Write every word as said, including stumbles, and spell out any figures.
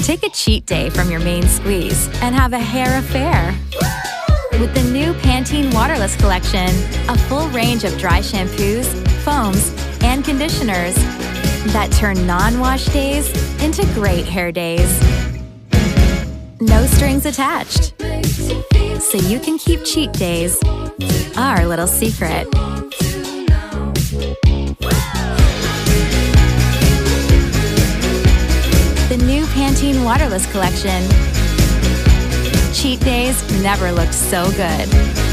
Take a cheat day from your main squeeze and have a hair affair. With the new Pantene Waterless Collection, a full range of dry shampoos, foams, and conditioners that turn non-wash days into great hair days. No strings attached, so you can keep cheat days our little secret. The new Pantene Waterless Collection. Cheat days never looked so good.